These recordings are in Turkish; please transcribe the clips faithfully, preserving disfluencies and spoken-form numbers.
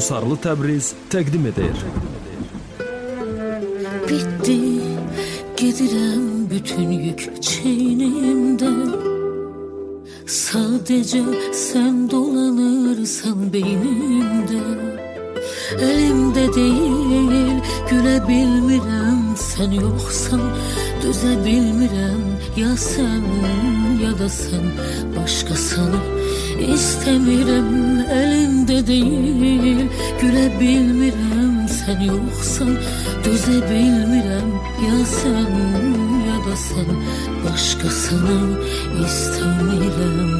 Qusarlı Təbriz təqdim edir. Bitti, gedirəm bütün yük çiynimdə. Sadece sen dolanırsan beynimde. Elimde değil, güle bilmirəm. Sen yoksan düze bilmirəm. Ya sen ya da sen başkasını İstemirəm, elimde değil, güle bilmirəm. Sen yoksan düze bilmirəm. Ya sen ya da sen başkasını istemirəm.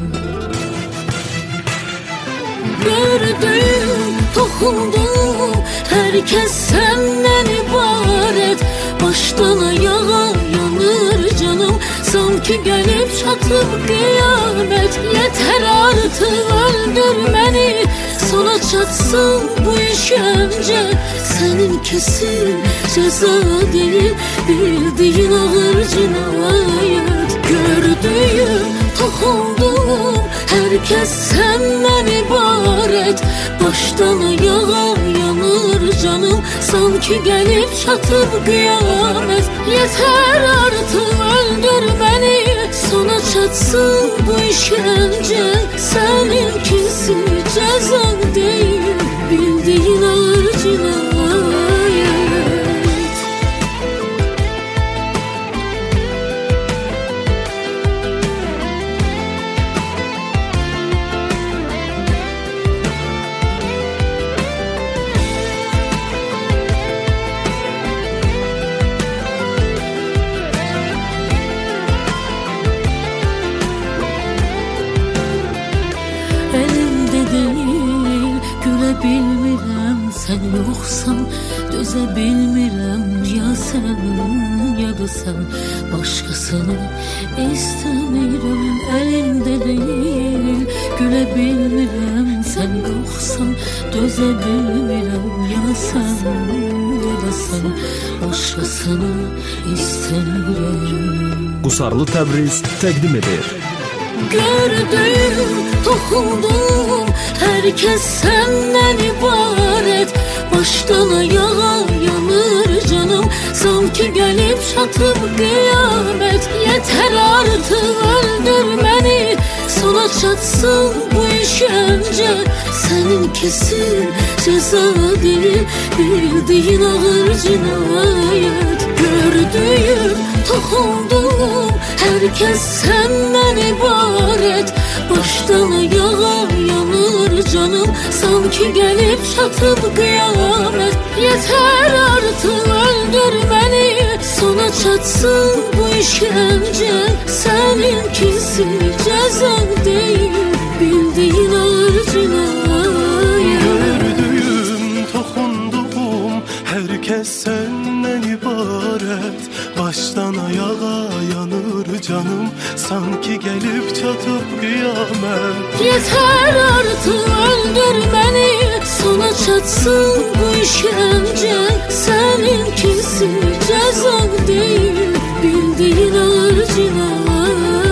Gördüm, dokundum, herkes senden ibaret. Baştan ayağa yanır canım, sanki gelip çatıp kıyamet. Yeter artık öldür beni, sona çatsın bu işkence. Senin kesin ceza değil, bildiğin ağır cinayet. Gördüğüm, dokundum, herkes senden ibaret. Baştan ayağa yanır canım, sanki gelip çatıp kıyamet. Yeter artık öldür beni, sona çatsın bu işkence. Seninkisi ceza değil, bildiğin ağır cinayet. Bilmirəm, sen yoksan düze bilmirəm. Ya sen ya da sen başkasını istemirəm. Elimde değil, güle bilmirəm. Sen yoksan düze bilmirəm. Ya sen ya da sen başkasını istemirəm. Qusarlı Təbriz təqdim edir. Gördüm, dokundum, herkes senden ibaret. Baştan ayağa yanır canım, sanki gelip çatıp kıyamet. Yeter artık öldür beni, sona çatsın bu işkence. Senin kesin ceza değil, bildiğin ağır cinayet. Gördüğüm, dokundum, herkes senden ibaret. Baştan ayağa yanır canım, sanki gelip çatıp kıyamet. Yeter artık öldür beni, sona çatsın bu işkence. Seninkisi ceza değil, bildiğin ağır cinayet. Gördüğüm, dokundum, herkes senden ibaret. Baştan ayağa yanır canım, sanki gelip çatıp kıyamet. Yeter artık öldür beni, sona çatsın bu işkence. Seninkisi ceza değil, bildiğin ağır cinayet.